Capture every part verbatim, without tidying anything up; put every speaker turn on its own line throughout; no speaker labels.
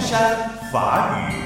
山法语。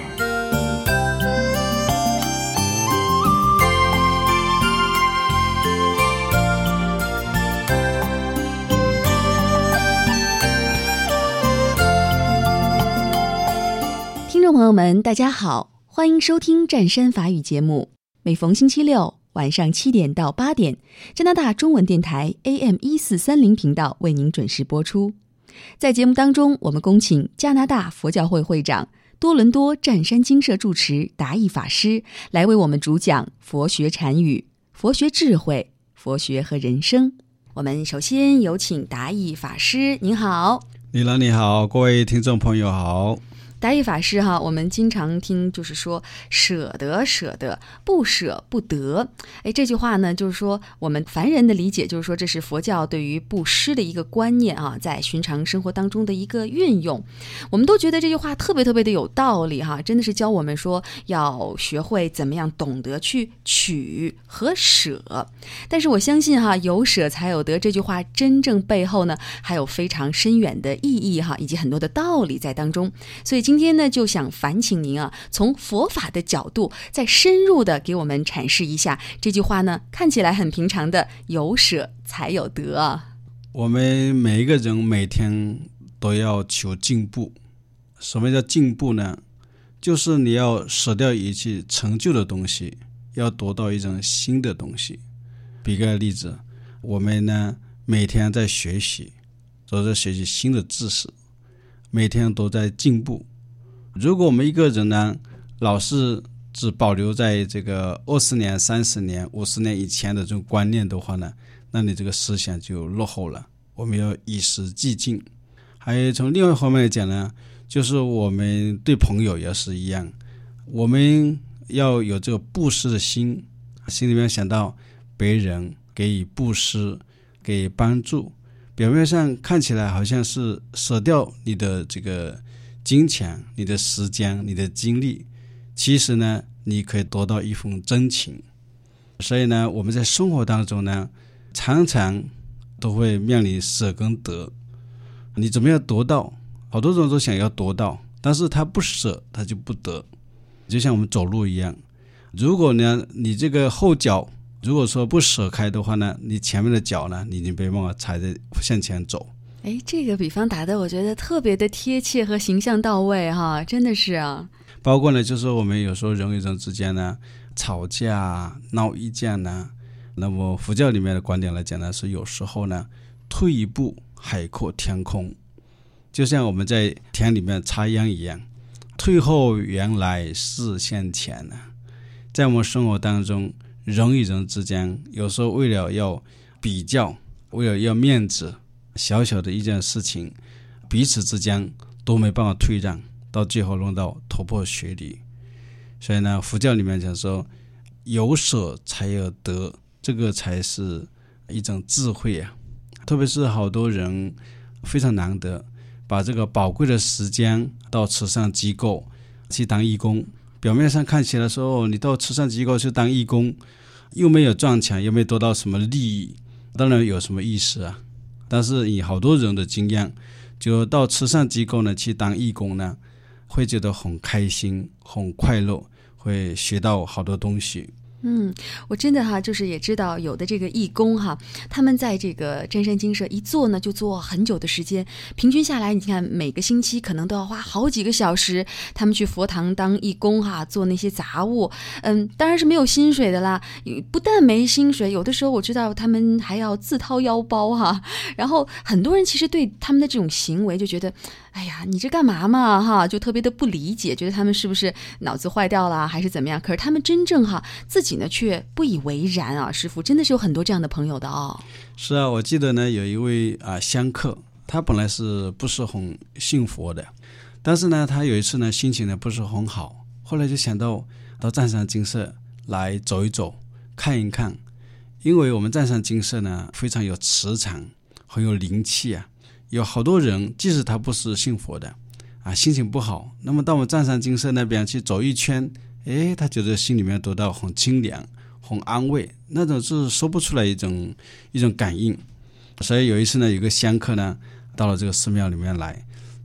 听众朋友们，大家好，欢迎收听湛山法语节目。每逢星期六晚上七点到八点，加拿大中文电台 A M 一四三零频道为您准时播出。在节目当中，我们恭请加拿大佛教会会长、多伦多湛山精舍住持达义法师来为我们主讲佛学禅语、佛学智慧、佛学和人生。我们首先有请达义法师，您好。
李兰你好，各位听众朋友好。
达义法师哈，我们经常听就是说舍得舍得，不舍不得。哎，这句话呢，就是说我们凡人的理解，就是说这是佛教对于布施的一个观念啊，在寻常生活当中的一个运用。我们都觉得这句话特别特别的有道理哈，真的是教我们说要学会怎么样懂得去取和舍。但是我相信哈，有舍才有得这句话真正背后呢，还有非常深远的意义哈，以及很多的道理在当中。所以今天呢，就想烦请您啊，从佛法的角度，再深入的给我们阐释一下这句话呢，看起来很平常的有舍才有得啊。
我们每一个人每天都要求进步。什么叫进步呢？就是你要舍掉一切成就的东西，要得到一种新的东西。比个例子，我们呢每天在学习，都在学习新的知识，每天都在进步。如果我们一个人呢，老是只保留在这个二十年、三十年、五十年以前的这种观念的话呢，那你这个思想就落后了。我们要与时俱进。还有从另外一方面来讲呢，就是我们对朋友也是一样，我们要有这个布施的心，心里面想到别人，给予布施，给予帮助。表面上看起来好像是舍掉你的这个金钱、你的时间、你的精力，其实呢，你可以得到一份真情。所以呢，我们在生活当中呢，常常都会面临舍跟得。你怎么样得到？好多人都想要得到，但是他不舍，他就不得。就像我们走路一样，如果呢，你这个后脚如果说不舍开的话呢，你前面的脚呢，你已经没办法踩着向前走。
哎，这个比方打的我觉得特别的贴切和形象到位哈，真的是啊。
包括呢，就是我们有时候人与人之间呢吵架、闹意见呢，那么佛教里面的观点来讲呢，是有时候呢退一步海阔天空，就像我们在田里面插秧一样，退后原来是向前呢。在我们生活当中，人与人之间有时候为了要比较，为了要面子，小小的一件事情，彼此之间都没办法退让，到最后弄到头破血流。所以呢，佛教里面讲说有舍才有得，这个才是一种智慧啊。特别是好多人非常难得把这个宝贵的时间到慈善机构去当义工，表面上看起来说你到慈善机构去当义工，又没有赚钱，又没有得到什么利益，当然有什么意思啊？但是以好多人的经验，就到慈善机构呢去当义工呢，会觉得很开心、很快乐，会学到好多东西。
嗯，我真的哈，就是也知道有的这个义工哈，他们在这个湛山精舍一做呢，就做很久的时间，平均下来，你看每个星期可能都要花好几个小时，他们去佛堂当义工哈，做那些杂物，嗯，当然是没有薪水的啦。不但没薪水，有的时候我知道他们还要自掏腰包哈。然后很多人其实对他们的这种行为就觉得，哎呀，你这干嘛嘛哈，就特别的不理解，觉得他们是不是脑子坏掉了还是怎么样？可是他们真正哈自己呢却不以为然啊，师父真的是有很多这样的朋友的哦。
是啊，我记得呢有一位啊香客，他本来是不是很信佛的，但是呢他有一次呢心情呢不是很好，后来就想到到湛山精舍来走一走，看一看，因为我们湛山精舍呢非常有磁场，很有灵气啊，有好多人即使他不是信佛的啊，心情不好，那么到我们湛山精舍那边去走一圈，诶，他觉得心里面得到很清凉、很安慰，那种是说不出来一种一种感应。所以有一次呢，有个香客呢到了这个寺庙里面来，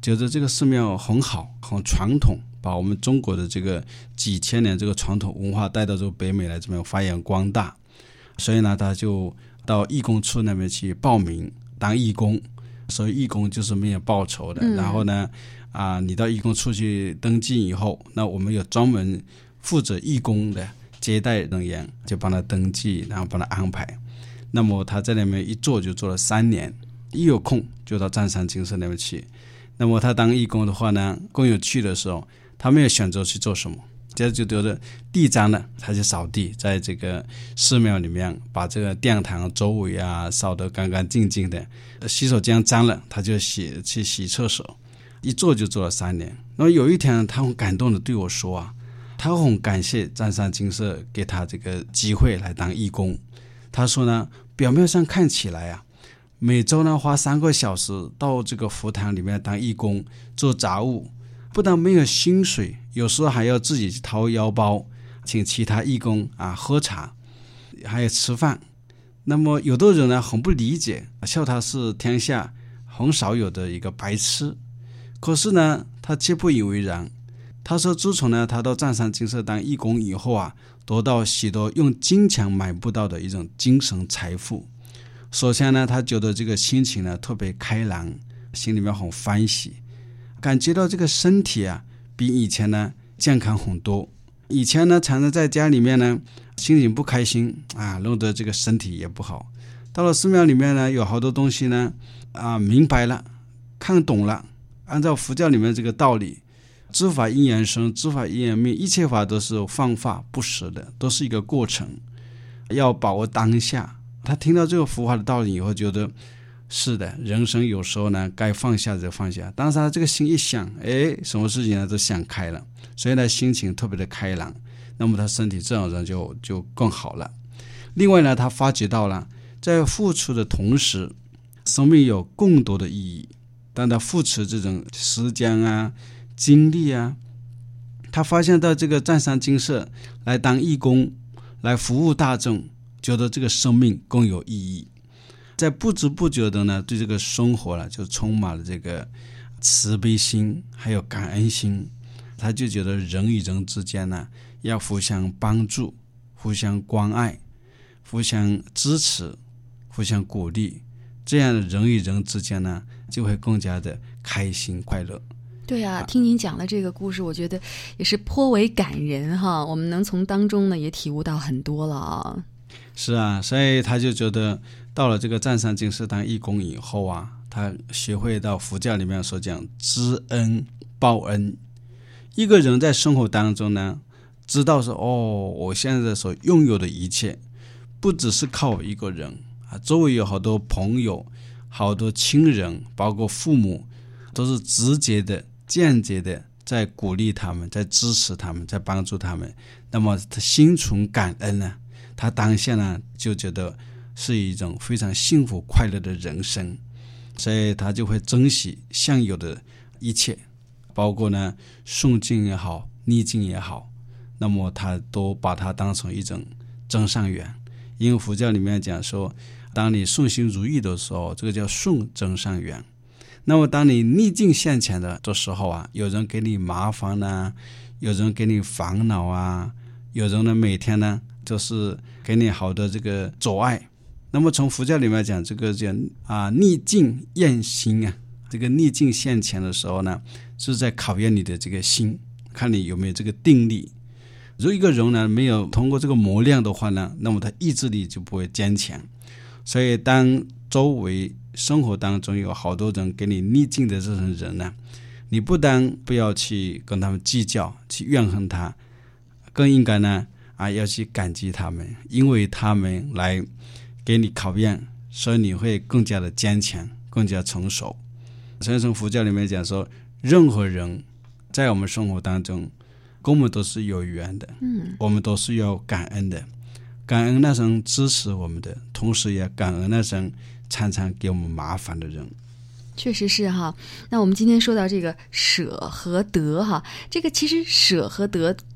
觉得这个寺庙很好很传统，把我们中国的这个几千年这个传统文化带到这个北美来这边发扬光大，所以呢他就到义工处那边去报名当义工。所以义工就是没有报酬的、嗯、然后呢啊，你到义工处去登记以后，那我们有专门负责义工的接待人员，就帮他登记，然后帮他安排。那么他在那边一做就做了三年，一有空就到湛山精舍那边去。那么他当义工的话呢，更有趣的时候，他没有选择去做什么，接着就觉得地脏了，他就扫地，在这个寺庙里面把这个殿堂周围啊扫得干干净净的，洗手间脏了他就洗去洗厕所，一做就做了三年。然后有一天他很感动的对我说啊，他很感谢湛山精舍给他这个机会来当义工。他说呢，表面上看起来啊，每周呢花三个小时到这个佛堂里面当义工做杂物，不但没有薪水，有时候还要自己去掏腰包请其他义工啊喝茶还有吃饭。那么有的人呢很不理解，笑他是天下很少有的一个白痴，可是呢他却不以为然。他说自从呢他到湛山精舍当义工以后啊，得到许多用金钱买不到的一种精神财富。首先呢他觉得这个心情呢特别开朗，心里面很欢喜，感觉到这个身体啊比以前呢健康很多。以前呢常常在家里面呢心情不开心啊，弄得这个身体也不好。到了寺庙里面呢，有好多东西呢啊明白了，看懂了，按照佛教里面这个道理，知法因缘生，知法因缘灭，一切法都是放法不实的，都是一个过程，要把握当下。他听到这个佛法的道理以后，觉得是的，人生有时候呢该放下就放下。当时他这个心一想，哎，什么事情呢都想开了，所以呢心情特别的开朗，那么他身体自然而然就就更好了。另外呢，他发觉到了在付出的同时，生命有更多的意义。当他付出这种时间啊精力啊，他发现到这个湛山精舍来当义工，来服务大众，觉得这个生命更有意义。在不知不觉的呢，对这个生活呢就充满了这个慈悲心还有感恩心。他就觉得人与人之间呢要互相帮助，互相关爱，互相支持，互相鼓励，这样的人与人之间呢就会更加的开心快乐。
对啊，听您讲的这个故事，我觉得也是颇为感人哈，我们能从当中呢也体悟到很多了啊。
是啊，所以他就觉得到了这个湛山精舍当义工以后啊，他学会到佛教里面所讲知恩报恩。一个人在生活当中呢，知道说哦，我现在所拥有的一切不只是靠我一个人啊，周围有好多朋友，好多亲人，包括父母，都是直接的间接的在鼓励他们，在支持他们，在帮助他们。那么他心存感恩呢，他当下呢就觉得是一种非常幸福快乐的人生，所以他就会珍惜现有的一切，包括呢顺境也好，逆境也好，那么他都把它当成一种增上缘。因为佛教里面讲说，当你顺心如意的时候，这个叫顺增上缘。那么当你逆境现前的的时候啊，有人给你麻烦啊，有人给你烦恼啊，有人呢每天呢就是给你好的这个阻碍。那么从佛教里面讲，这个叫啊逆境验心啊，这个逆境现前的时候呢，是在考验你的这个心，看你有没有这个定力。如果一个人呢没有通过这个磨练的话呢，那么他意志力就不会坚强。所以当周围生活当中有好多人给你逆境的这种人呢，你不但不要去跟他们计较，去怨恨他，更应该呢啊要去感激他们，因为他们来给你考验，所以你会更加的坚强，更加成熟。所以从佛教里面讲说，任何人在我们生活当中跟我们都是有缘的，嗯，我们都是要感恩的，感恩那种支持我们的，同时也感恩那种常常给我们麻烦的人。
确实是哈。那我们今天说到这个舍和得哈，这个其实舍和得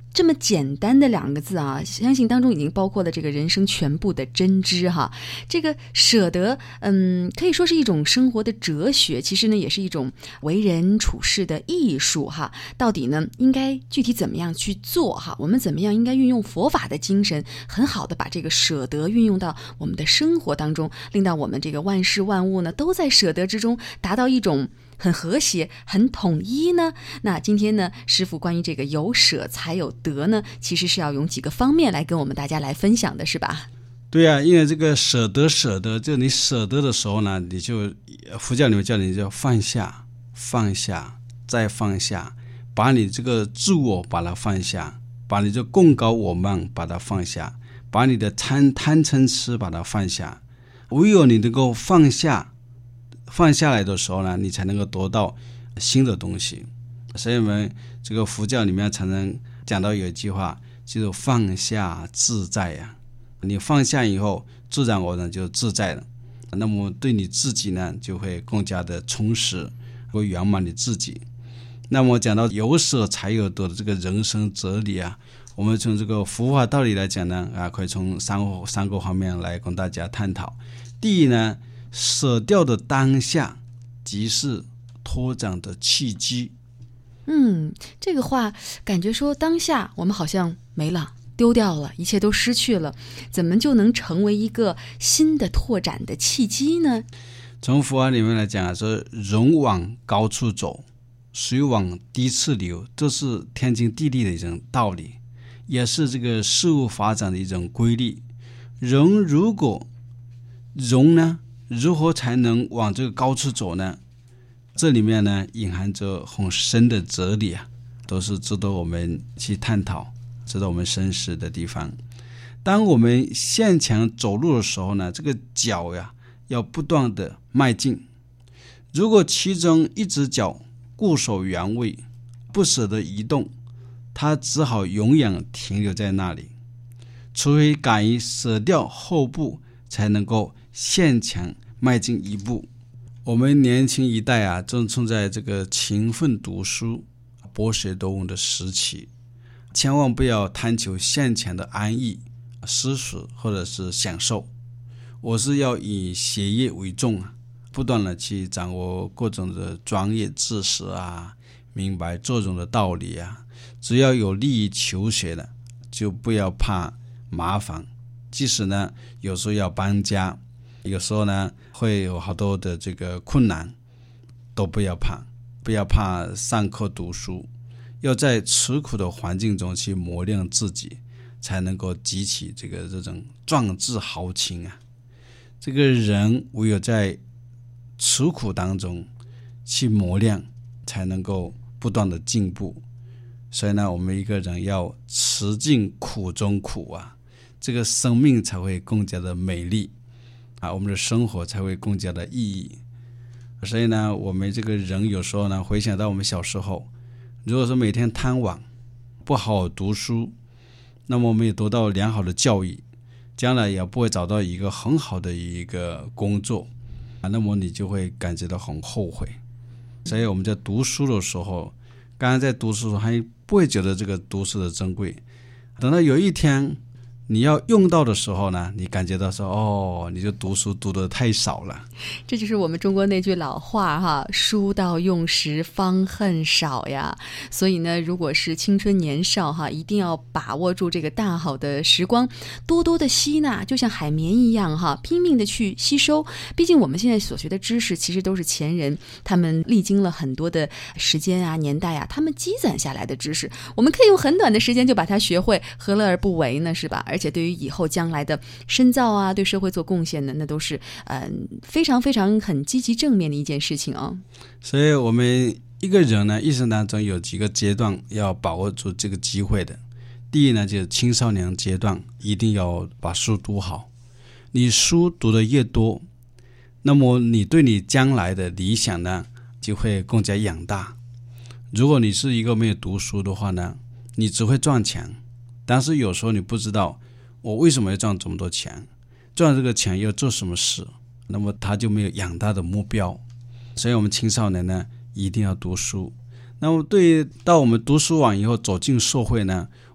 这么简单的两个字啊，相信当中已经包括了这个人生全部的真知哈。这个舍得，嗯，可以说是一种生活的哲学，其实呢也是一种为人处事的艺术哈。到底呢应该具体怎么样去做哈？我们怎么样应该运用佛法的精神，很好的把这个舍得运用到我们的生活当中，令到我们这个万事万物呢都在舍得之中达到一种很和谐很统一呢？那今天呢师父关于这个有舍才有得呢，其实是要用几个方面来跟我们大家来分享的，是吧？
对啊，因为这个舍得舍得，就你舍得的时候呢，你就佛教里面叫你就放下放下再放下，把你这个自我把它放下，把你这共高我慢把它放下，把你的贪贪嗔痴把它放下。唯有你能够放下放下来的时候呢，你才能够得到新的东西。所以我们这个佛教里面常常讲到有一句话，就是放下自在呀、啊。你放下以后，自然而然就自在了。那么对你自己呢，就会更加的充实，会圆满你自己。那么讲到有舍才有得的这个人生哲理啊，我们从这个佛法道理来讲呢，啊，可以从三个三个方面来跟大家探讨。第一呢，舍掉的当下即是拓展的契机。
嗯，这个话感觉说当下我们好像没了，丢掉了，一切都失去了，怎么就能成为一个新的拓展的契机呢？
从佛法里面来讲啊，说人往高处走，水往低处流，这是天经地义的一种道理，也是这个事物发展的一种规律。人如果人呢，如何才能往这个高处走呢？这里面呢隐含着很深的哲理啊，都是值得我们去探讨，值得我们深思的地方。当我们向前走路的时候呢，这个脚呀要不断的迈进。如果其中一只脚固守原位，不舍得移动，它只好永远停留在那里。除非敢于舍掉后部，才能够向前迈进一步。我们年轻一代啊，正处在这个勤奋读书、博学多闻的时期，千万不要贪求向前的安逸、施舍或者是享受。我是要以学业为重啊，不断的去掌握各种的专业知识啊，明白各种的道理啊。只要有利于求学的，就不要怕麻烦。即使呢，有时候要搬家，有时候呢会有好多的这个困难，都不要怕，不要怕上课读书，要在吃苦的环境中去磨练自己，才能够激起这个这种壮志豪情啊！这个人唯有在吃苦当中去磨练，才能够不断的进步。所以呢，我们一个人要吃尽苦中苦啊，这个生命才会更加的美丽啊，我们的生活才会更加的意义。所以呢，我们这个人有时候呢，回想到我们小时候，如果说每天贪玩，不好好读书，那么我们也得到良好的教育，将来也不会找到一个很好的一个工作啊，那么你就会感觉到很后悔。所以我们在读书的时候，刚刚在读书的时候还不会觉得这个读书的珍贵，等到有一天你要用到的时候呢，你感觉到说哦，你就读书读得太少了。
这就是我们中国那句老话哈，书到用时方恨少呀。所以呢，如果是青春年少哈，一定要把握住这个大好的时光，多多的吸纳，就像海绵一样哈，拼命的去吸收。毕竟我们现在所学的知识，其实都是前人他们历经了很多的时间啊、年代啊，他们积攒下来的知识，我们可以用很短的时间就把它学会，何乐而不为呢？是吧？而且对于以后将来的深造啊，对社会做贡献的，那都是嗯、呃、非常非常很积极正面的一件事情哦。
所以我们一个人呢，一生当中有几个阶段要把握住这个机会的。第一呢，就是青少年阶段，一定要把书读好。你书读得越多，那么你对你将来的理想呢，就会更加养大。如果你是一个没有读书的话呢，你只会赚钱，但是有时候你不知道我为什么要赚这么多钱，赚这个钱要做什么事，那么他就没有养大的目标。所以我们青少年呢，一定要读书。那么对于到我们读书完以后走进社会呢，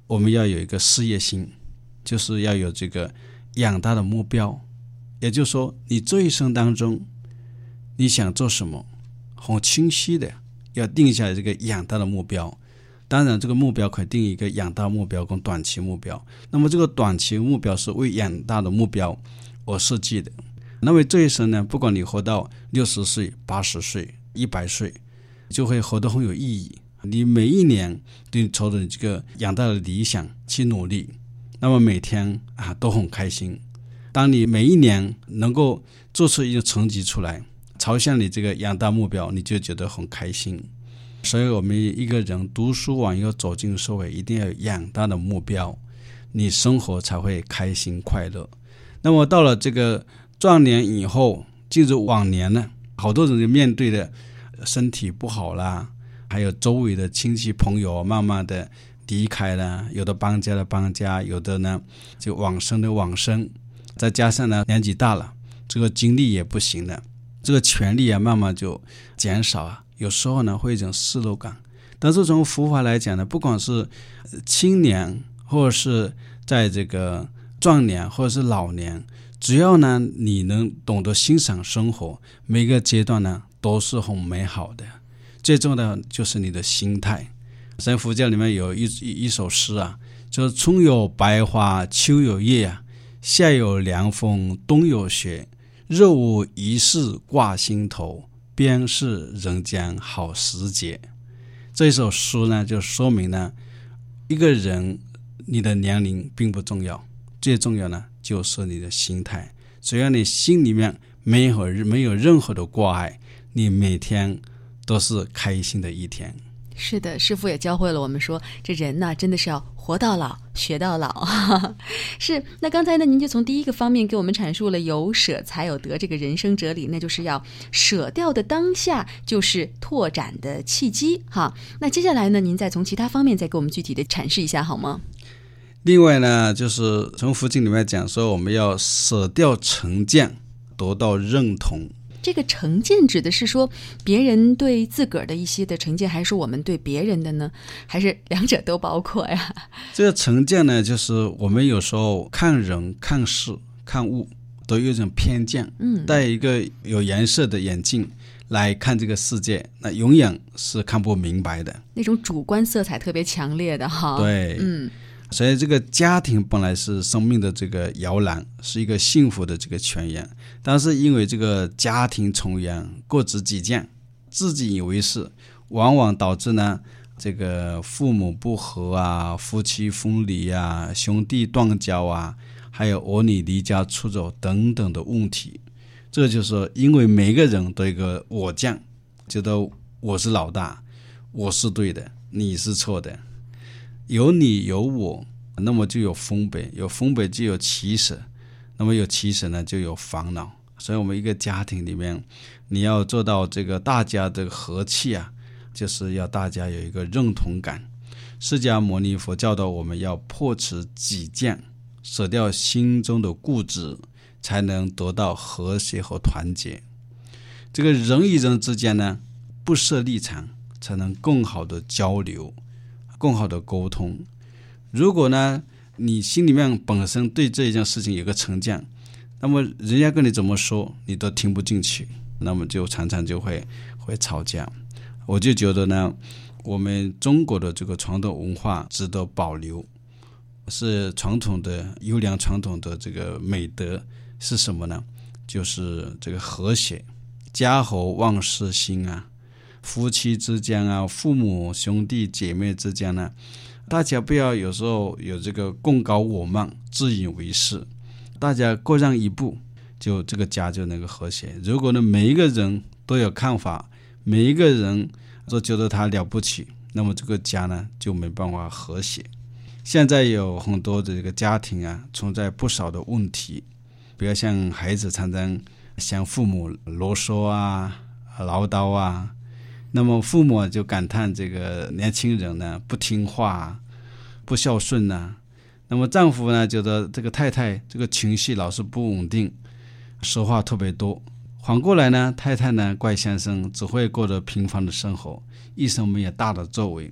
我们要有一个事业心，就是要有这个远大的目标。也就是说，你这一生当中你想做什么，很清晰的要定下这个远大的目标。当然这个目标可以定一个远大目标跟短期目标，那么这个短期目标是为远大的目标而设计的。那么这一生呢，不管你活到六十岁、八十岁、一百岁，就会活得很有意义。你每一年都朝着这个远大的理想去努力，那么每天啊都很开心。当你每一年能够做出一个成绩出来，朝向你这个远大目标，你就觉得很开心。所以我们一个人读书完要走进社会，一定要有远大的目标，你生活才会开心快乐。那么到了这个壮年以后，进入晚年呢，好多人就面对的身体不好啦，还有周围的亲戚朋友慢慢的离开了，有的搬家的搬家，有的呢就往生的往生，再加上呢年纪大了，这个精力也不行了，这个权力啊慢慢就减少啊，有时候呢会有一种失落感。但是从佛法来讲呢，不管是青年或者是在这个壮年或者是老年，只要呢你能懂得欣赏生活，每个阶段呢都是很美好的。最重要的就是你的心态。在佛教里面有一一首诗啊，就是春有百花，秋有叶啊，夏有凉风，冬有雪，若无一事挂心头，便是人间好时节。这首诗呢，就说明呢，一个人你的年龄并不重要，最重要呢就是你的心态。只要你心里面没有没有任何的挂碍，你每天都是开心的一天。
是的，师父也教会了我们说，这人呢真的是要活到老学到老。是，那刚才呢您就从第一个方面给我们阐述了有舍才有得这个人生哲理，那就是要舍掉的当下就是拓展的契机哈。那接下来呢您再从其他方面再给我们具体的阐释一下好吗？
另外呢，就是从佛经里面讲说，我们要舍掉成见，得到认同。
这个成见指的是说别人对自个儿的一些的成见，还是说我们对别人的呢？还是两者都包括呀？
这个成见呢，就是我们有时候看人、看事、看物都有一种偏见，嗯，戴一个有颜色的眼镜来看这个世界，那永远是看不明白的。
那种主观色彩特别强烈的哈。
对，嗯。所以这个家庭本来是生命的这个摇篮，是一个幸福的这个泉源，但是因为这个家庭成员各执己见，自己以为是，往往导致呢这个父母不和啊，夫妻分离啊，兄弟断交啊，还有儿女离家出走等等的问题。这就是因为每个人都有一个我见，觉得我是老大，我是对的，你是错的，有你有我，那么就有分别，有分别就有起舍，那么有起舍呢就有烦恼。所以我们一个家庭里面，你要做到这个大家的和气啊，就是要大家有一个认同感。释迦牟尼佛教导我们要破除己见，舍掉心中的固执，才能得到和谐和团结。这个人与人之间呢，不设立场，才能更好的交流，更好的沟通。如果呢你心里面本身对这一件事情有个成见，那么人家跟你怎么说你都听不进去，那么就常常就会会吵架。我就觉得呢，我们中国的这个传统文化值得保留，是传统的优良传统的这个美德是什么呢？就是这个和谐，家和万事兴啊，夫妻之间啊，父母兄弟姐妹之间呢，大家不要有时候有这个共高我慢，自以为是，大家各让一步，就这个家就能够和谐。如果呢每一个人都有看法，每一个人都觉得他了不起，那么这个家呢就没办法和谐。现在有很多的这个家庭啊，存在不少的问题，比如像孩子常常向父母啰嗦啊、唠叨啊，那么父母就感叹这个年轻人呢不听话、不孝顺啊。那么丈夫呢觉得这个太太这个情绪老是不稳定，说话特别多。反过来呢，太太呢怪先生只会过着平凡的生活，一生没有大的作为。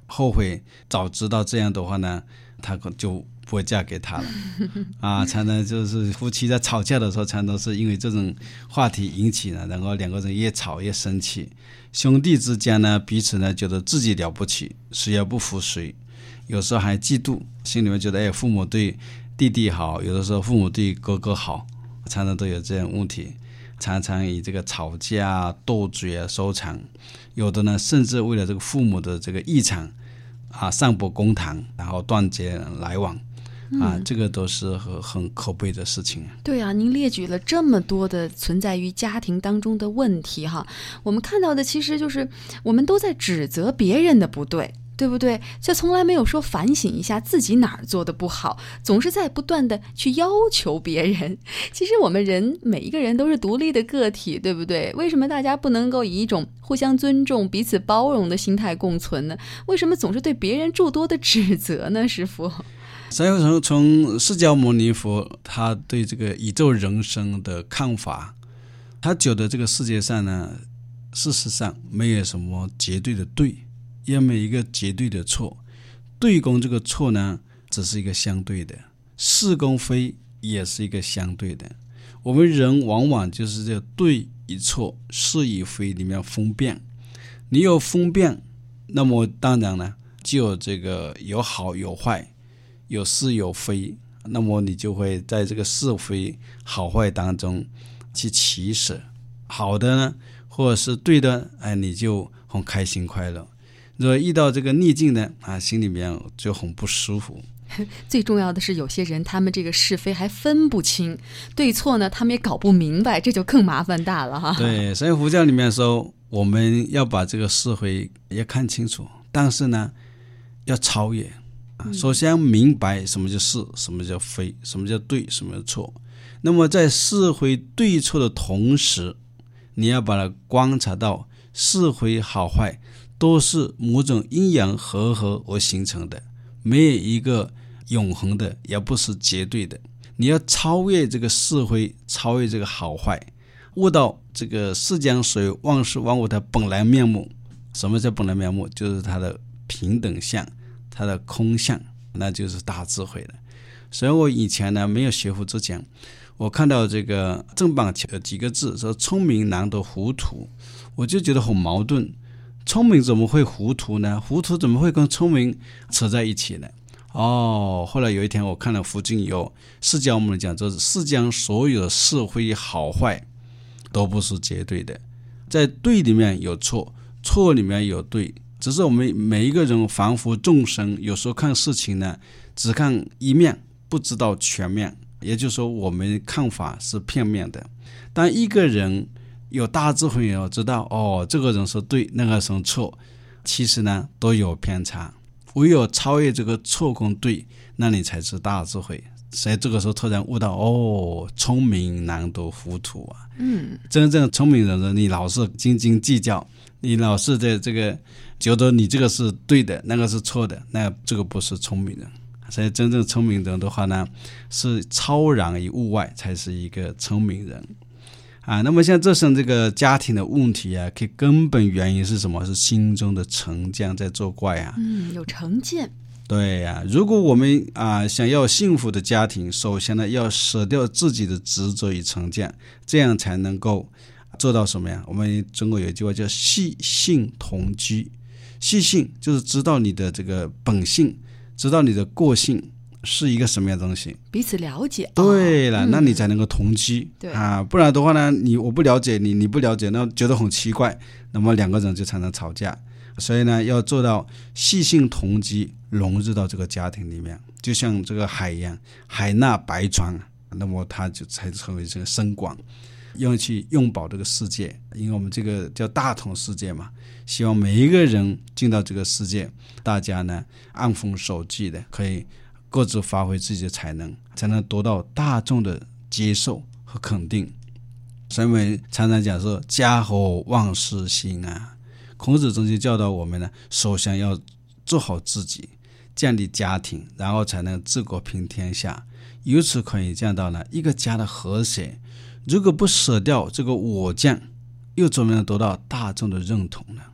后悔早知道这样的话呢，他就不会嫁给他了啊。常常就是夫妻在吵架的时候，常常是因为这种话题引起呢，然后两个人越吵越生气。兄弟之间呢，彼此呢觉得自己了不起，谁也不服谁，有时候还嫉妒，心里面觉得哎，父母对弟弟好，有的时候父母对哥哥好，常常都有这样问题，常常以这个吵架斗嘴收场。有的呢甚至为了这个父母的这个异常啊，上博公堂，然后断绝来往啊、嗯，这个都是很很可悲的事情。
对啊，您列举了这么多的存在于家庭当中的问题哈，我们看到的其实就是我们都在指责别人的不对，对不对？却从来没有说反省一下自己哪儿做的不好，总是在不断的去要求别人。其实我们人每一个人都是独立的个体，对不对？为什么大家不能够以一种互相尊重、彼此包容的心态共存呢？为什么总是对别人诸多的指责呢？师父，
所以从从释迦牟尼佛他对这个宇宙人生的看法，他觉得这个世界上呢，事实上没有什么绝对的对，也没有一个绝对的错。对跟这个错呢，只是一个相对的，是跟非也是一个相对的。我们人往往就是这对与错、是与非里面分辨。你有分辨，那么当然呢，就有这个有好有坏，有是有非，那么你就会在这个是非好坏当中去取舍。好的呢，或者是对的，哎，你就很开心快乐。如果遇到这个逆境呢，啊，心里面就很不舒服。
最重要的是有些人他们这个是非还分不清，对错呢他们也搞不明白，这就更麻烦大了哈。
对，所以佛教里面说我们要把这个是非也看清楚，但是呢要超越。首先明白什么叫是，什么叫非，什么叫对，什么叫错。那么在是非对错的同时，你要把它观察到是非好坏都是某种阴阳和合而形成的，没有一个永恒的，也不是绝对的。你要超越这个是非，超越这个好坏，悟到这个世间所有万事万物的本来面目。什么叫本来面目？就是它的平等相，它的空相，那就是大智慧了。所以我以前呢没有学佛之前，我看到这个正版几个字说聪明难得糊涂，我就觉得很矛盾。聪明怎么会糊涂呢？糊涂怎么会跟聪明扯在一起呢？哦，后来有一天我看了佛经有释迦牟尼讲，就是世间所有的是非好坏都不是绝对的，在对里面有错，错里面有对，只是我们每一个人凡夫众生有时候看事情呢只看一面，不知道全面，也就是说我们看法是片面的。当一个人有大智慧，要知道哦，这个人是对，那个人错，其实呢都有偏差。唯有超越这个错跟对，那你才是大智慧。所以这个时候突然悟到，哦，聪明难得糊涂啊！嗯，真正聪明人，你老是斤斤计较，你老是在这个觉得你这个是对的，那个是错的，那这个不是聪明人。所以真正聪明人的话呢，是超然于物外，才是一个聪明人。啊，那么像这是这个家庭的问题啊，可以根本原因是什么？是心中的成见在作怪啊。
嗯，有成见。
对呀、啊，如果我们啊想要幸福的家庭，首先呢要舍掉自己的执着与成见，这样才能够做到什么呀？我们中国有一句话叫细性同居。细性就是知道你的这个本性，知道你的个性是一个什么样的东西，
彼此了解。
对了、
哦、
那你才能够同居、
嗯、
啊，不然的话呢，你我不了解你，你不了解，那觉得很奇怪，那么两个人就常常吵架。所以呢，要做到细性同居，融入到这个家庭里面，就像这个海一样，海纳百川，那么它就才成为这个深广，用去拥抱这个世界。因为我们这个叫大同世界嘛，希望每一个人进到这个世界，大家呢按奉守纪的，可以各自发挥自己的才能，才能得到大众的接受和肯定。所以我们常常讲说家和万事兴啊，孔子中就教导我们呢，首先要做好自己，建立家庭，然后才能治国平天下，由此可以见到呢一个家的和谐。如果不舍掉这个我见，又怎么能得到大众的认同呢？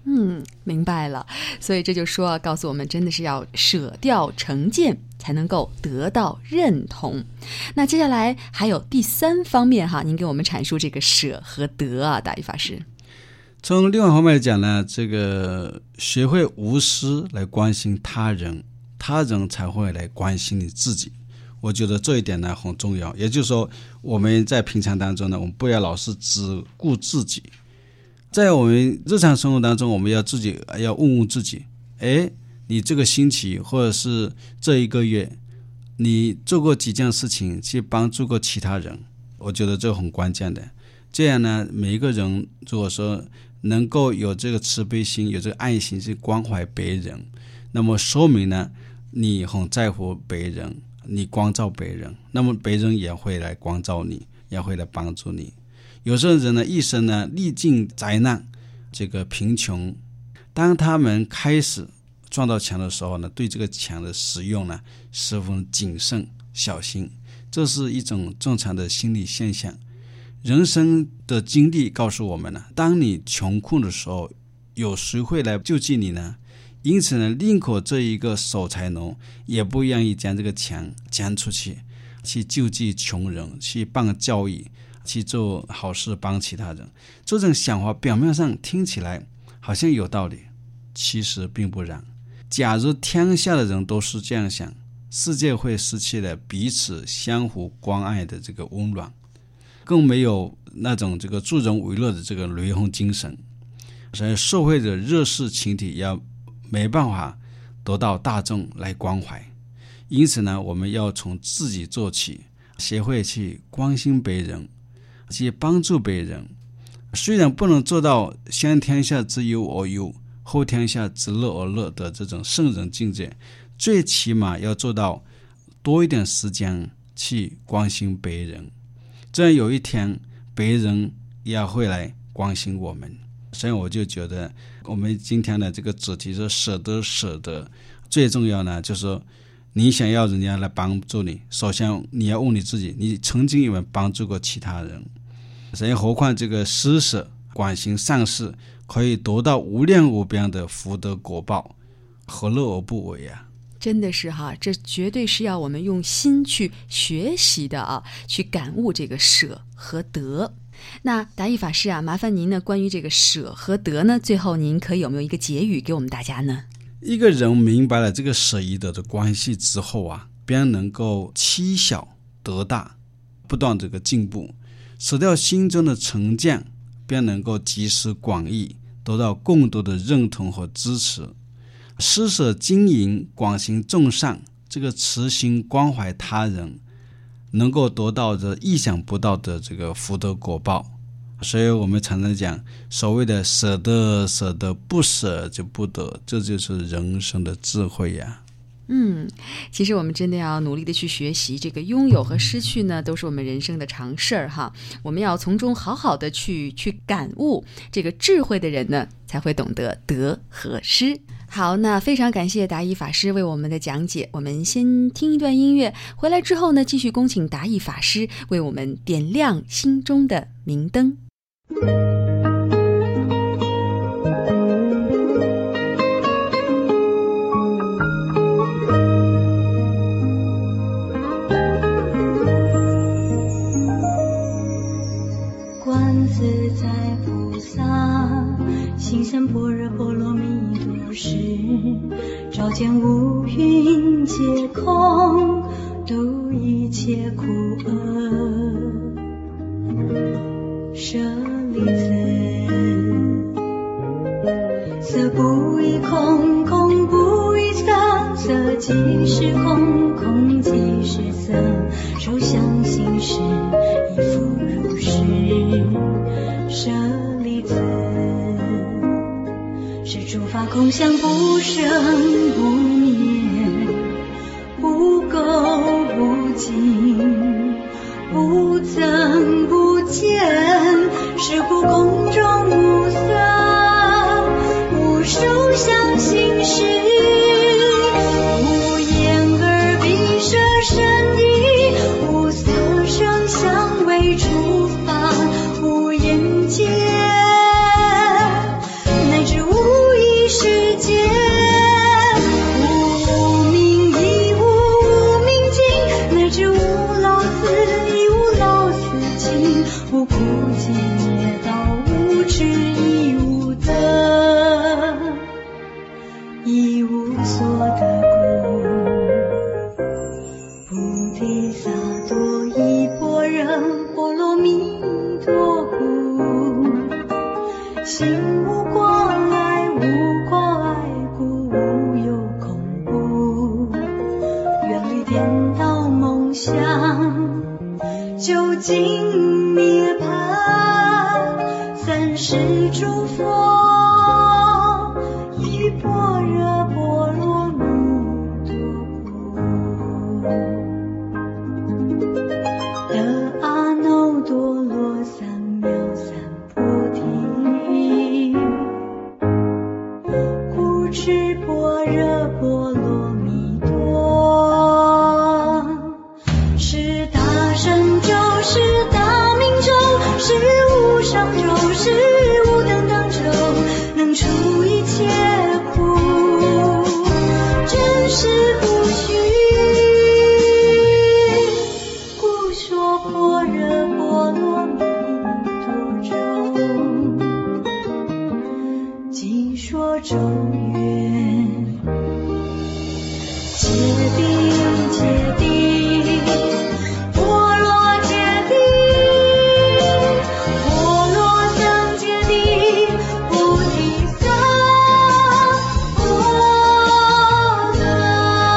嗯，明白了。所以这就说告诉我们，真的是要舍掉成见，才能够得到认同。那接下来还有第三方面哈，您给我们阐述这个舍和得啊，大一法师。
从另外方面来讲呢，这个学会无私来关心他人，他人才会来关心你自己。我觉得这一点呢很重要。也就是说，我们在平常当中呢，我们不要老是只顾自己。在我们日常生活当中，我们要自己要问问自己，诶，你这个星期或者是这一个月，你做过几件事情去帮助过其他人？我觉得这很关键的。这样呢，每一个人如果说能够有这个慈悲心，有这个爱心去关怀别人，那么说明呢，你很在乎别人，你关照别人，那么别人也会来关照你，也会来帮助你。有些人呢，一生呢历尽灾难，这个贫穷，当他们开始赚到钱的时候呢，对这个钱的使用呢十分谨慎小心，这是一种正常的心理现象。人生的经历告诉我们呢，当你穷困的时候，有谁会来救济你呢？因此呢，宁可这一个守财奴也不愿意将这个钱捐出去，去救济穷人，去办教育，去做好事帮其他人。这种想法表面上听起来好像有道理，其实并不然。假如天下的人都是这样想，世界会失去了彼此相互关爱的这个温暖，更没有那种这个助人为乐的这个雷锋精神。所以社会的弱势群体要没办法得到大众来关怀，因此呢，我们要从自己做起，学会去关心别人，去帮助别人。虽然不能做到先天下之忧而忧，后天下之乐而乐的这种圣人境界，最起码要做到多一点时间去关心别人，这样有一天别人也会来关心我们。所以我就觉得我们今天的这个主题是舍得舍得，最重要呢就是说，你想要人家来帮助你，首先你要问你自己，你曾经有没有帮助过其他人？所以何况这个施舍广行善事，可以得到无量无边的福德果报，何乐而不为啊？
真的是哈，这绝对是要我们用心去学习的啊，去感悟这个舍和得。那达义法师啊，麻烦您呢，关于这个舍和得呢，最后您可以有没有一个结语给我们大家呢？
一个人明白了这个舍与得的关系之后啊，便能够欺小得大，不断这个进步，舍掉心中的成见，便能够集思广益，得到更多的认同和支持。施舍经营广行众善，这个慈心关怀他人，能够得到这意想不到的这个福德果报。所以我们常常讲所谓的舍得舍得，不舍就不得，这就是人生的智慧呀。
嗯，其实我们真的要努力的去学习，这个拥有和失去呢，都是我们人生的常事儿哈。我们要从中好好的去去感悟，这个智慧的人呢，才会懂得得和失。好，那非常感谢达义法师为我们的讲解。我们先听一段音乐，回来之后呢，继续恭请达义法师为我们点亮心中的明灯。
观自在菩萨行深般若波罗蜜多时，照见五蕴皆空，度一切苦厄。舍利子，色不异空，空不异色，色即是空，空即是色，受想行识亦复如是。舍利子，是诸法空相，不生不灭，不垢不净，不增不减，是故空中无色，无受想行识，无眼耳鼻舌身意，无色声香味触法，无眼界，乃至无心无挂碍，无挂碍故无有恐怖，远离颠倒梦想，究竟涅槃，三世诸佛以般若波罗蜜多故，得阿耨多罗三藐三菩提，故知般若波罗蜜多，是大神咒，是大明咒，是无上咒，是无等等咒，能除一切苦，真实不虚，故说般若波罗蜜多咒，即说咒曰：揭谛揭谛，波罗揭谛，波罗僧揭谛，菩提萨婆诃。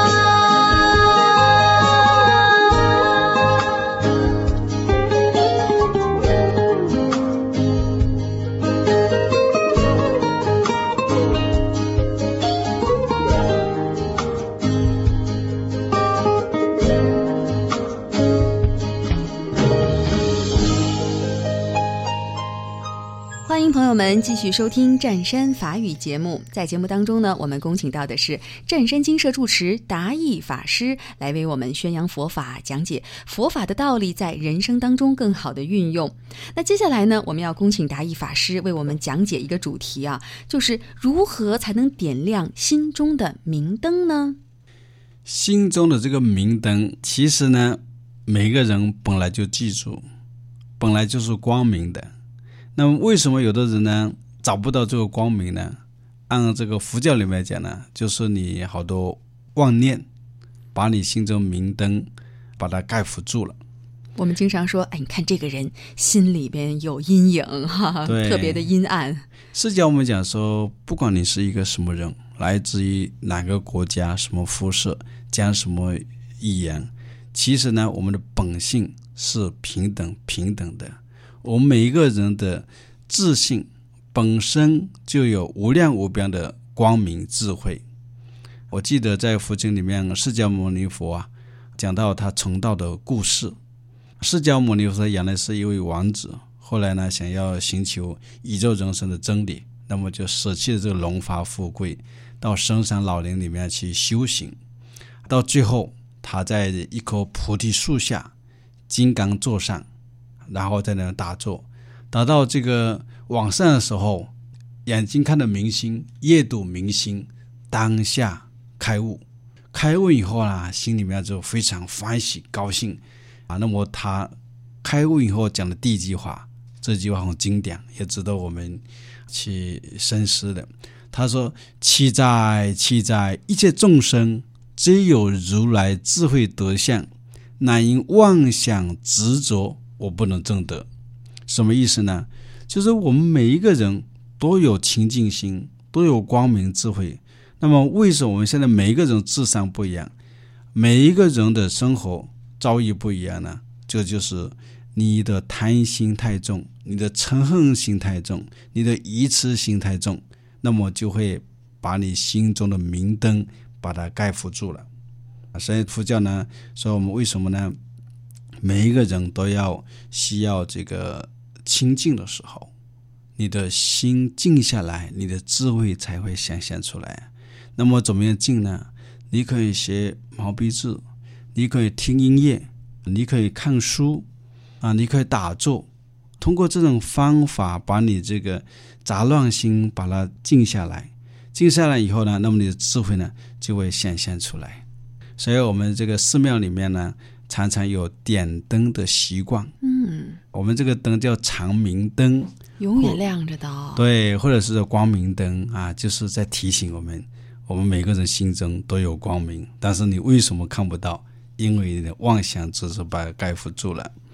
欢迎朋友们继续收听湛山法语节目。在节目当中呢，我们恭请到的是湛山精舍住持达义法师，来为我们宣扬佛法，讲解佛法的道理在人生当中更好的运用。那接下来呢，我们要恭请达义法师为我们讲解一个主题啊，就是如何才能点亮心中的明灯呢？
心中的这个明灯，其实呢，每个人本来就记住，本来就是光明的。那么为什么有的人呢找不到这个光明呢？按这个佛教里面讲呢，就是你好多妄念把你心中明灯把它盖覆住了。
我们经常说，哎，你看这个人心里边有阴影哈，特别的阴暗。
释迦我们讲说，不管你是一个什么人，来自于哪个国家，什么肤色，讲什么语言，其实呢，我们的本性是平等平等的。我们每一个人的自信本身就有无量无边的光明智慧。我记得在佛经里面，释迦牟尼佛啊讲到他成道的故事。释迦牟尼佛原来是一位王子，后来呢想要寻求宇宙人生的真理，那么就舍弃了这个荣华富贵，到深山老林里面去修行。到最后他在一棵菩提树下金刚座上，然后在那打坐，打到这个晚上的时候，眼睛看到明星，夜睹明星，当下开悟。开悟以后呢，心里面就非常欢喜高兴啊。那么他开悟以后讲的第一句话，这句话很经典，也值得我们去深思的。他说：其在其在一切众生，皆有如来智慧德相，乃因妄想执着，我不能证得。什么意思呢？就是我们每一个人都有清净心，都有光明智慧。那么为什么我们现在每一个人智商不一样，每一个人的生活遭遇不一样呢？这就是你的贪心太重，你的嗔恨心太重，你的愚痴心太重，那么就会把你心中的明灯把它盖覆住了。所以佛教呢说，我们为什么呢每一个人都要需要这个清净的时候，你的心静下来，你的智慧才会显现出来。那么怎么样静呢？你可以写毛笔字，你可以听音乐，你可以看书啊，你可以打坐，通过这种方法把你这个杂乱心把它静下来。静下来以后呢，那么你的智慧呢就会显现出来。所以我们这个寺庙里面呢常常有点灯的习惯，嗯，我们这个灯叫长明灯，
永远亮着的、哦、
对，或者是光明灯啊，就是在提醒我们，我们每个人心中都有光明，但是你为什么看不到？因为你的妄想执着把它盖覆住了。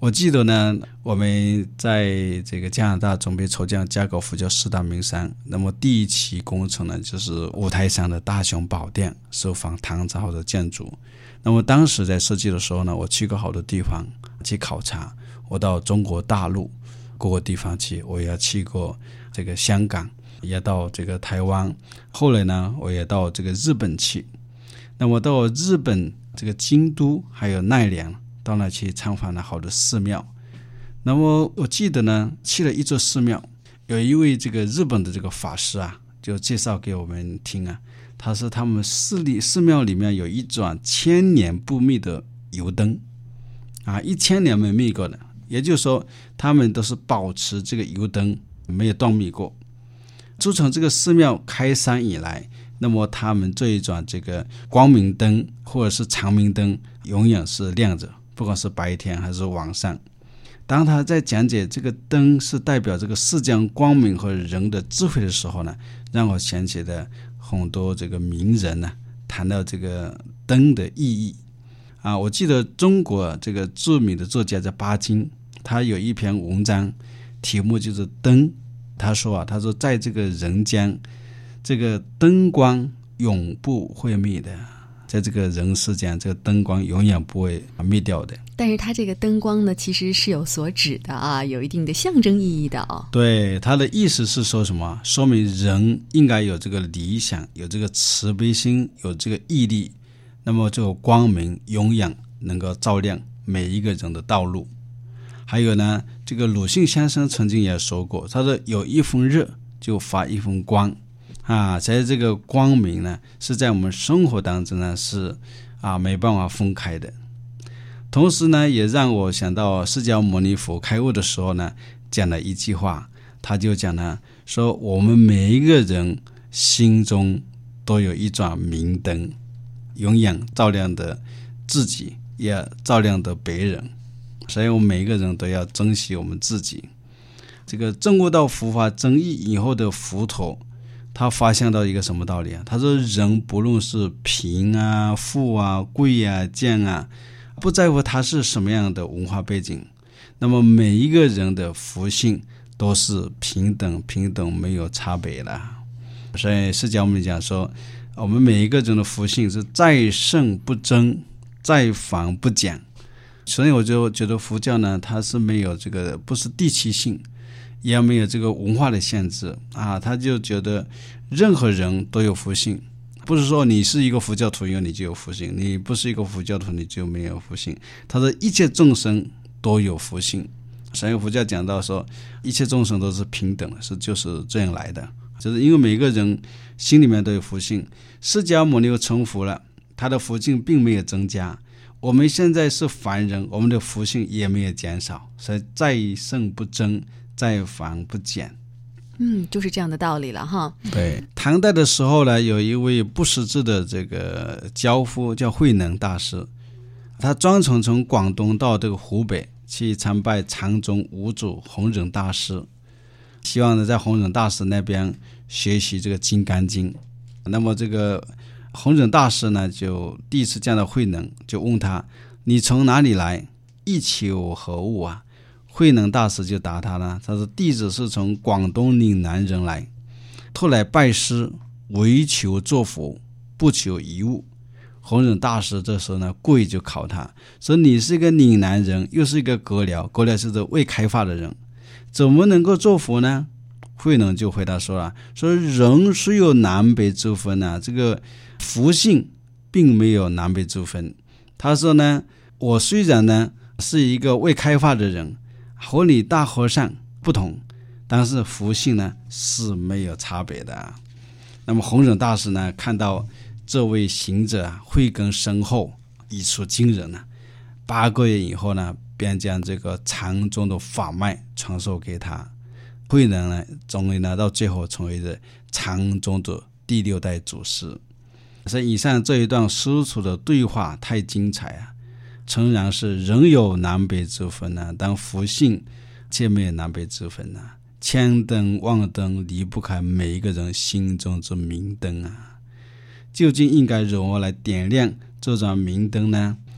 我记得呢，我们在这个加拿大准备筹建加高佛教四大名山，那么第一期工程呢，就是五台山的大雄宝殿，首仿唐朝的建筑。那么当时在设计的时候呢，我去过好多地方去考察，我到中国大陆各个地方去，我也去过这个香港，也到这个台湾，后来呢，我也到这个日本去。那么到日本这个京都还有奈良，到那去参访了好多寺庙。那么我记得呢，去了一座寺庙，有一位这个日本的这个法师啊，就介绍给我们听啊，他说他们寺里寺庙里面有一盏千年不灭的油灯啊，一千年没灭过的，也就是说他们都是保持这个油灯没有断灭过。自从这个寺庙开山以来，那么他们这一盏这个光明灯或者是长明灯永远是亮着，不管是白天还是晚上。当他在讲解这个灯是代表这个世间光明和人的智慧的时候呢，让我想起了很多这个名人呢、啊、谈到这个灯的意义啊。我记得中国这个著名的作家叫巴金，他有一篇文章题目就是灯。他说啊，他说在这个人间，这个灯光永不会灭的，在这个人世间，这个灯光永远不会灭掉的。
但是它这个灯光呢，其实是有所指的啊，有一定的象征意义的啊。
对，他的意思是说什么？说明人应该有这个理想，有这个慈悲心，有这个毅力，那么这个光明永远能够照亮每一个人的道路。还有呢，这个鲁迅先生曾经也说过，他说有一分热就发一分光啊，在这个光明呢，是在我们生活当中呢是啊没办法分开的。同时呢，也让我想到释迦牟尼佛开悟的时候呢，讲了一句话，他就讲呢，说我们每一个人心中都有一盏明灯，永远照亮的自己，也照亮的别人。所以我们每一个人都要珍惜我们自己。这个证悟到佛法真义以后的佛陀，他发现到一个什么道理啊？他说人不论是贫啊、富啊、贵啊、贱啊，不在乎他是什么样的文化背景，那么每一个人的福性都是平等平等没有差别的。所以释迦牟尼讲说，我们每一个人的福性是再胜不增，再繁不减。所以我就觉得佛教呢，它是没有这个，不是地区性，也没有这个文化的限制啊。他就觉得任何人都有福性，不是说你是一个佛教徒你就有福性，你不是一个佛教徒你就没有福性。他说一切众生都有福性，所以佛教讲到说一切众生都是平等的，是就是这样来的，就是因为每个人心里面都有福性。释迦牟尼又成佛了，他的福性并没有增加。我们现在是凡人，我们的福性也没有减少，所以再胜不增，再繁不减。
嗯，就是这样的道理了哈。
对，唐代的时候呢，有一位不识字的这个教夫叫慧能大师，他专程从广东到这个湖北去参拜禅宗五祖弘忍大师，希望呢在弘忍大师那边学习这个金刚经。那么这个弘忍大师呢，就第一次见到慧能，就问他：你从哪里来？意求何物啊？慧能大师就答他了，他说：弟子是从广东岭南人来，特来拜师，唯求作佛，不求一物。弘忍大师这时候呢，故意就考他，说：你是一个岭南人，又是一个獦獠，獦獠是个未开发的人，怎么能够做佛呢？慧能就回答说了，说人虽有南北之分啊，这个福性并没有南北之分。他说呢，我虽然呢是一个未开发的人，和你大和尚不同，但是福性呢是没有差别的。那么弘忍大师呢，看到这位行者啊慧根深厚，语出惊人啊，八个月以后呢，便将这个禅宗的法脉传授给他。慧能呢，终于呢到最后成为了禅宗的第六代祖师。所以以上这一段师徒的对话太精彩啊！诚然是人有南北之分啊，但福性却没有南北之分啊。千灯万灯离不开每一个人心中之明灯啊！究竟应该如何来点亮这盏明灯呢？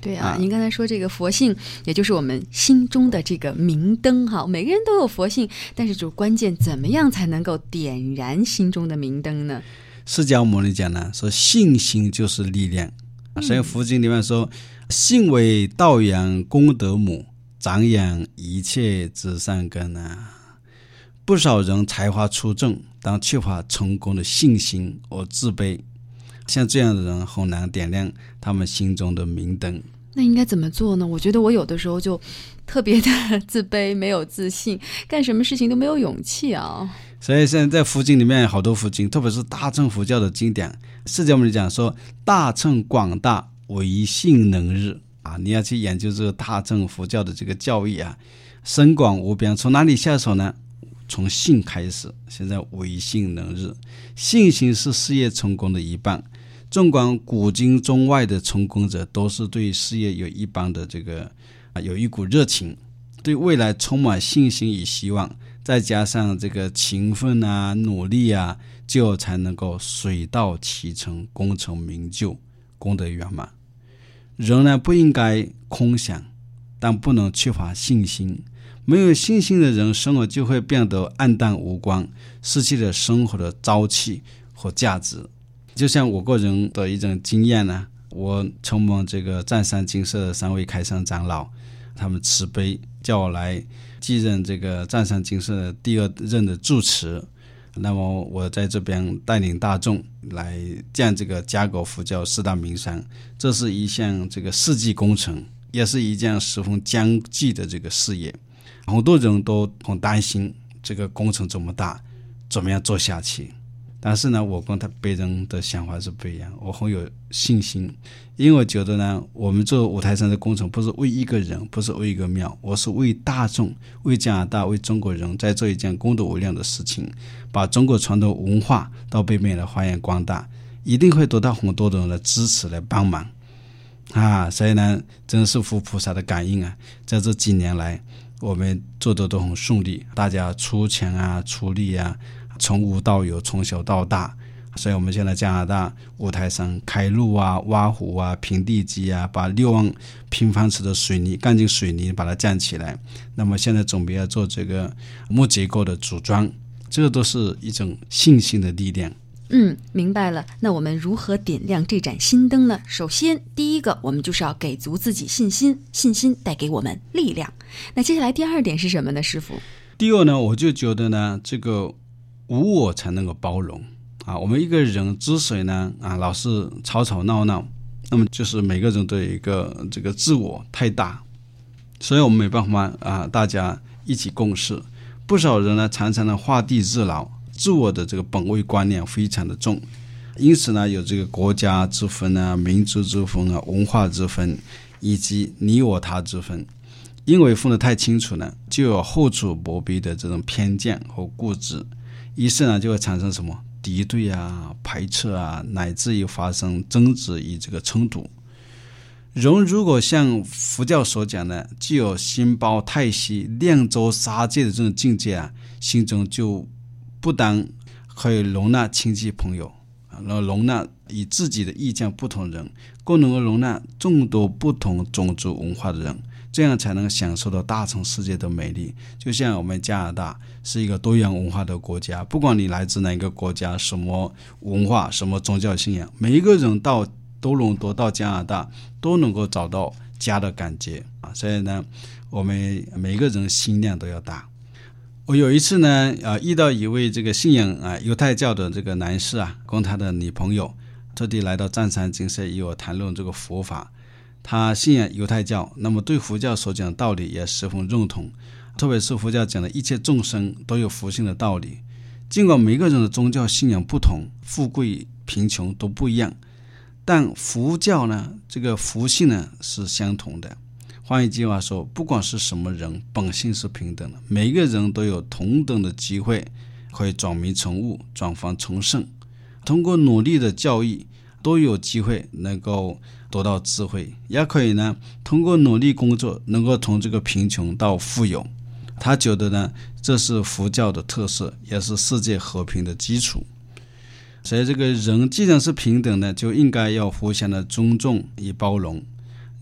对啊，您刚才说这个佛性，也就是我们心中的这个明灯哈。每个人都有佛性，但是就关键怎么样才能够点燃心中的明灯呢？
释迦牟尼讲呢，说信心就是力量。所以佛经里面说，信为道养功德母，长养一切之善根啊。不少人才华出众，但缺乏成功的信心而自卑，像这样的人很难点亮他们心中的明灯。
那应该怎么做呢？我觉得我有的时候就特别的自卑，没有自信，干什么事情都没有勇气啊。
所以现在在佛经里面好多佛经，特别是大乘佛教的经典，释迦牟尼讲说大乘广大，唯信能日啊！你要去研究这个大乘佛教的这个教义啊，深广无边。从哪里下手呢？从信开始。现在唯信能日，信心是事业成功的一半。纵观古今中外的成功者，都是对事业有一般的这个有一股热情，对未来充满信心与希望，再加上这个勤奋啊、努力啊，就才能够水到渠成，功成名就，功德圆满。人呢，不应该空想，但不能缺乏信心。没有信心的人，生活就会变得暗淡无光，失去了生活的朝气和价值。就像我个人的一种经验呢，我承蒙这个湛山精舍的三位开山长老，他们慈悲叫我来继任这个湛山精舍的第二任的住持。那么我在这边带领大众来建这个加狗佛教四大名山，这是一项这个世纪工程，也是一件十分艰巨的这个事业。很多人都很担心这个工程这么大，怎么样做下去。但是呢，我跟他别人的想法是不一样，我很有信心，因为我觉得呢，我们做五台山的工程不是为一个人，不是为一个庙，我是为大众，为加拿大，为中国人，在做一件功德无量的事情，把中国传统文化到北美来发扬光大，一定会得到很多的人的支持来帮忙啊！所以呢，真是佛菩萨的感应啊，在这几年来我们做的都很顺利，大家出钱啊，出力啊，从无到有，从小到大。所以我们现在加拿大五台山开路啊，挖湖啊，平地基啊，把六万平方尺的水泥干净水泥把它建起来。那么现在准备要做这个木结构的组装，这个都是一种信心的力量。
嗯，明白了。那我们如何点亮这盏心灯呢？首先，第一个，我们就是要给足自己信心，信心带给我们力量。那接下来第二点是什么呢，师父？
第二呢，我就觉得呢，这个无我才能够包容啊。我们一个人之所以呢啊老是吵吵闹闹，那么就是每个人都有一个这个自我太大，所以我们没办法啊，大家一起共事。不少人呢常常呢画地自牢，自我的这个本位观念非常的重，因此呢有这个国家之分啊、民族之分啊、文化之分，以及你我他之分。因为分得太清楚呢，就有后处薄壁的这种偏见和固执，于是呢就会产生什么敌对啊、排斥啊，乃至于发生争执与这个冲突。人如果像佛教所讲的，具有心包太虚、量周杀戒的这种境界啊，心中就不但可以容纳亲戚朋友，然后容纳与自己的意见不同人，更能够容纳众多不同种族文化的人，这样才能享受到大乘世界的美丽。就像我们加拿大是一个多元文化的国家，不管你来自哪个国家，什么文化，什么宗教信仰，每一个人到多伦多到加拿大都能够找到家的感觉啊！所以呢，我们每一个人心量都要大。我有一次呢，呃，遇到一位这个信仰啊犹太教的这个男士啊，跟他的女朋友特地来到湛山精舍与我谈论这个佛法。他信仰犹太教，那么对佛教所讲的道理也十分认同，特别是佛教讲的一切众生都有佛性的道理。尽管每个人的宗教信仰不同，富贵贫穷都不一样，但佛教呢，这个佛性呢是相同的。换一句话说，不管是什么人，本性是平等的，每一个人都有同等的机会可以转迷成悟，转凡成圣。通过努力的教育，都有机会能够得到智慧，也可以呢通过努力工作能够从这个贫穷到富有。他觉得呢这是佛教的特色，也是世界和平的基础。所以这个人既然是平等的，就应该要互相的尊重与包容。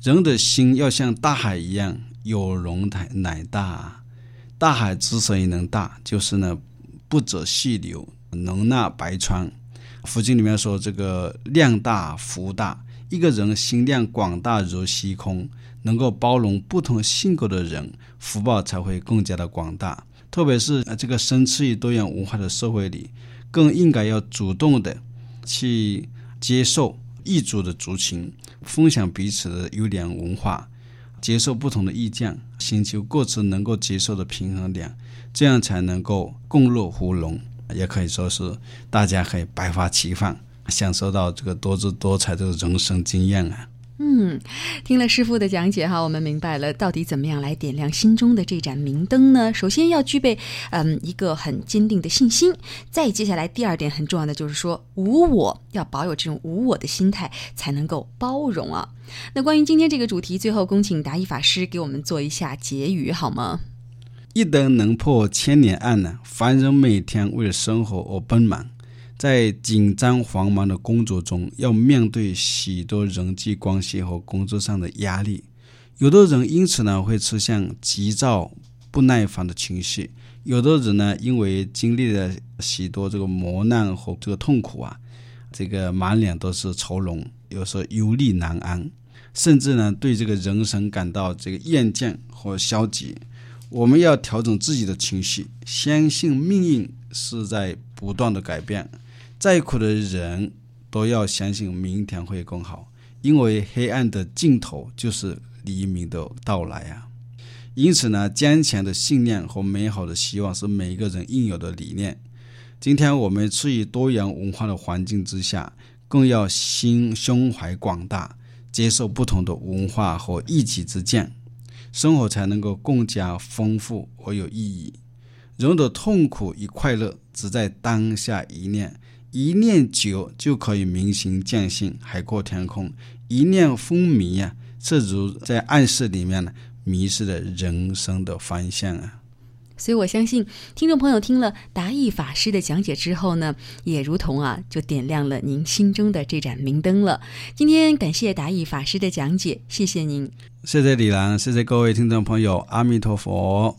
人的心要像大海一样，有容乃大。大海之所以能大，就是呢不择细流，能纳百川。佛经里面说这个量大福大，一个人心量广大如虚空，能够包容不同性格的人，福报才会更加的广大。特别是这个生吃于多元文化的社会里，更应该要主动的去接受异族的族群，分享彼此的优良文化，接受不同的意见，寻求各自能够接受的平衡点，这样才能够共乐互融，也可以说是大家可以百花齐放，享受到这个多姿多彩的人生经验啊。
嗯，听了师父的讲解哈，我们明白了到底怎么样来点亮心中的这盏明灯呢？首先要具备嗯一个很坚定的信心，再接下来第二点很重要的就是说无我，要保有这种无我的心态，才能够包容啊。那关于今天这个主题，最后恭请达义法师给我们做一下结语好吗？
一灯能破千年暗呢，凡人每天为了生活而奔忙，在紧张繁忙的工作中，要面对许多人际关系和工作上的压力。有的人因此呢会出现急躁不耐烦的情绪，有的人呢因为经历了许多这个磨难和这个痛苦啊，这个满脸都是愁容，有时候忧虑难安，甚至呢对这个人生感到这个厌倦或消极。我们要调整自己的情绪，相信命运是在不断的改变，再苦的人都要相信明天会更好，因为黑暗的尽头就是黎明的到来啊！因此呢，坚强的信念和美好的希望是每一个人应有的理念。今天我们处于多元文化的环境之下，更要心胸怀广大，接受不同的文化和异己之见，生活才能够更加丰富而有意义。人的痛苦与快乐只在当下一念，一念久就可以明心见性，海阔天空；一念风靡啊，这如在暗室里面呢迷失了人生的方向啊。
所以我相信听众朋友听了达义法师的讲解之后呢，也如同啊就点亮了您心中的这盏明灯了。今天感谢达义法师的讲解，谢谢您。
谢谢李兰，谢谢各位听众朋友，阿弥陀佛。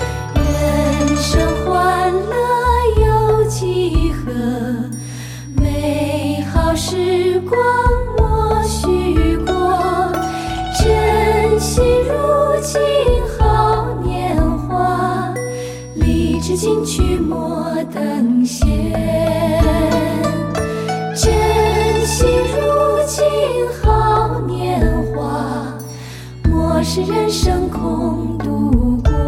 人生欢乐有几何，美闲。珍惜如今好年华，莫使人生空度过。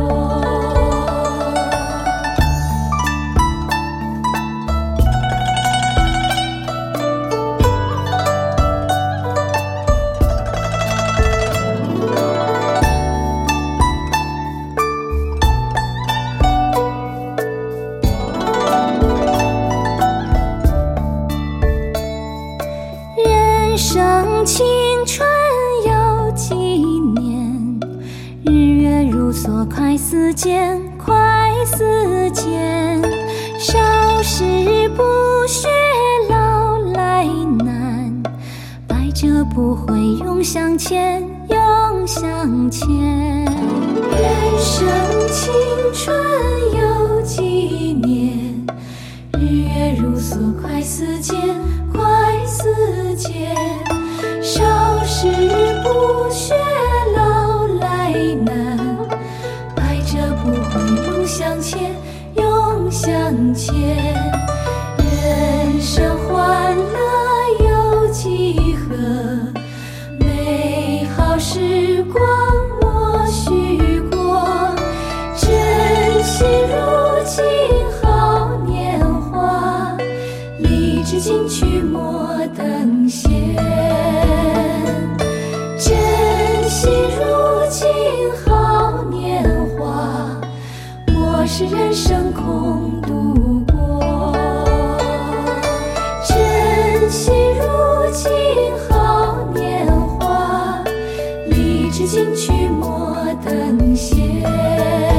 人生青春有几年，日月如梭快似箭，快似箭。少时不学老来难，百折不回永向前，永向前。人生青春有几年，日月如梭快似箭，快似箭。少时不学老来难，百折不回永向前，永向前。人生欢乐有几何，美好时光莫虚过。珍惜如今好年华，立志进取莫等闲。珍惜如今好年华，莫使人生空度过。珍惜如今好年华，立志进取莫等闲。